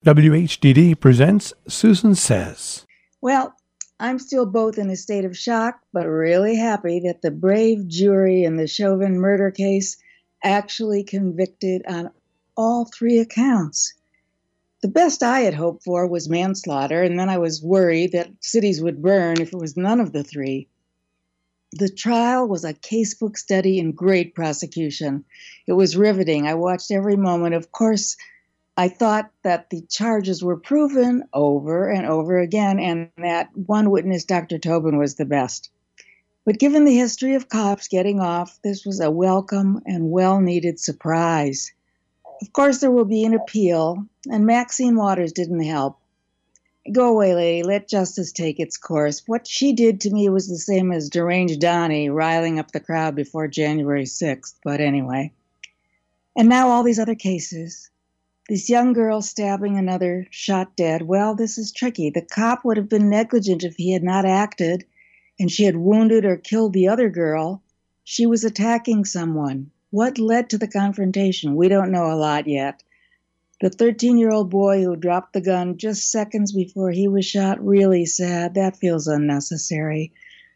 WHDD presents Susan Says. Well, I'm still both in a state of shock, but really happy that the brave jury in the Chauvin murder case actually convicted on all three accounts. The best I had hoped for was manslaughter, and then I was worried that cities would burn if it was none of the three. The trial was a casebook study in great prosecution. It was riveting. I watched every moment. Of course, I thought that the charges were proven over and over again, and that one witness, Dr. Tobin, was the best. But given the history of cops getting off, this was a welcome and well-needed surprise. Of course, there will be an appeal, and Maxine Waters didn't help. Go away, lady. Let justice take its course. What she did to me was the same as deranged Donnie riling up the crowd before January 6th. But anyway. And now all these other cases. This young girl stabbing another, shot dead. Well, this is tricky. The cop would have been negligent if he had not acted, and she had wounded or killed the other girl. She was attacking someone. What led to the confrontation? We don't know a lot yet. The 13-year-old boy who dropped the gun just seconds before he was shot, really sad. That feels unnecessary.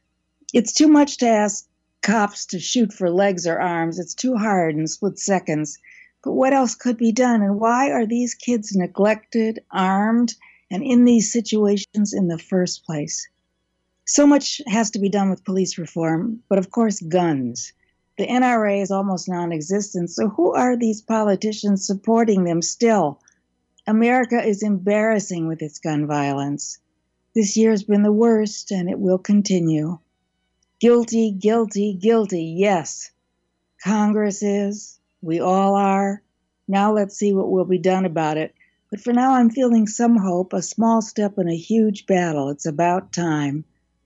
It's too much to ask cops to shoot for legs or arms. It's too hard in split seconds. But what else could be done? And why are these kids neglected, armed, and in these situations in the first place? So much has to be done with police reform, but of course, guns. The NRA is almost non-existent, so who are these politicians supporting them still? America is embarrassing with its gun violence. This year's been the worst, and it will continue. Guilty, guilty, guilty, yes. Congress is. We all are. Now let's see what will be done about it. But for now, I'm feeling some hope, a small step in a huge battle. It's about time.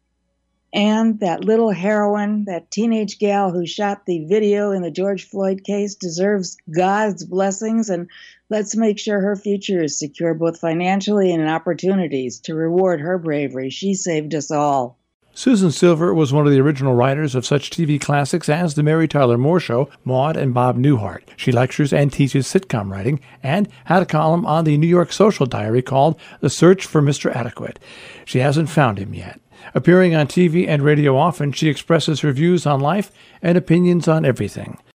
And that little heroine, that teenage gal who shot the video in the George Floyd case, deserves God's blessings, and let's make sure her future is secure both financially and in opportunities to reward her bravery. She saved us all. Susan Silver was one of the original writers of such TV classics as The Mary Tyler Moore Show, Maude and Bob Newhart. She lectures and teaches sitcom writing and had a column on the New York Social Diary called The Search for Mr. Adequate. She hasn't found him yet. Appearing on TV and radio often, she expresses her views on life and opinions on everything.